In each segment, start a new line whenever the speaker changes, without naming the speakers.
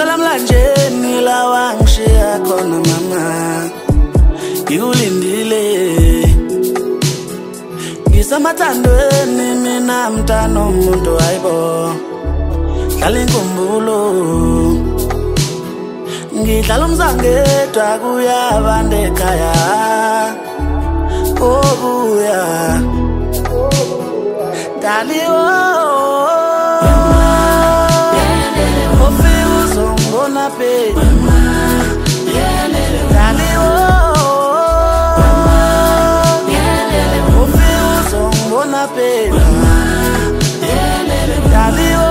Ngisala mlanjeni la wangishiya khona mama ngikulindile ngisamathandweni mina mntana omuntu hayibo dlala inkumbulo ngidlala umzangedwa kuyabanda ekhaya obuya daliwo Bona pe daliwo ofiuso bona pe daliwo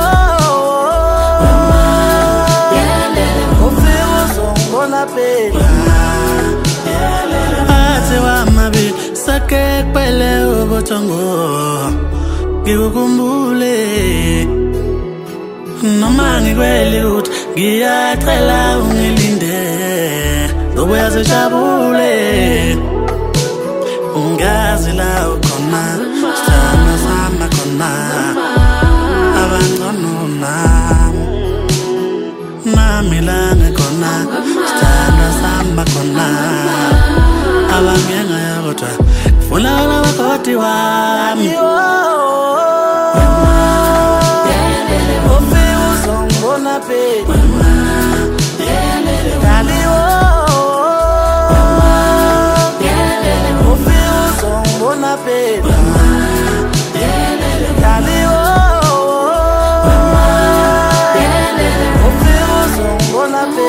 ofiuso bona pe ate wa mabi sake pele obotongo ngikukumbule noma ngikwele ukuthi ngiyacela ungilinde ngoba uyazijabule ungazi la ukhona sithanda sihamba khona abangcono nami la ngikhona sithanda sihamba khona abangengaya kodwa funa abakoti wami Bona pe daliwo ofiuso bona pe daliwo ofiuso bona pe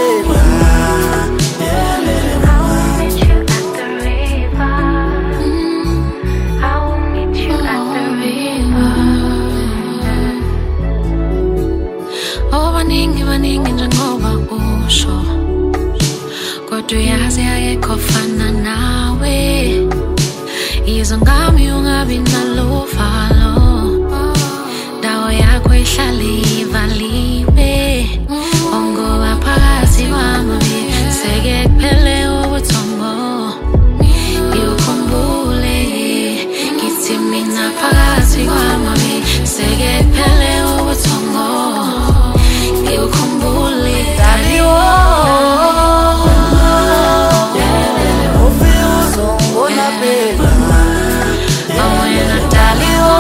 Baningi njengoba usho kodwa uyazi ayekho fana nawe izo ngami ungabi nalovalo dawo yakho ihlale ivaliwe ongoba phakathi kwami seke kuphele ubuthongo ngikhumbule ngithi mina phakathi kwami seke kuphele ubuthongo ngikumbule daliwo
ofiuso bona pe
awena daliwo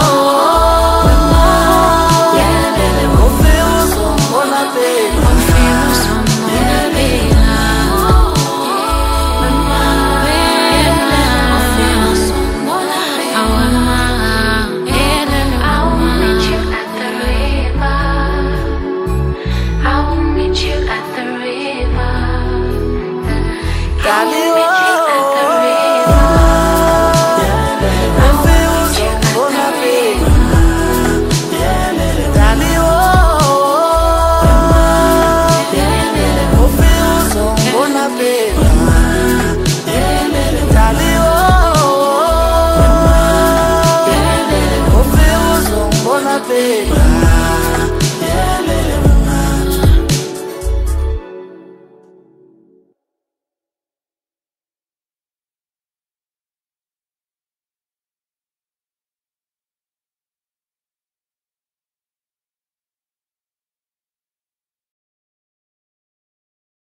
ofiuso bona pe
ofiuso bona pe
Daliwo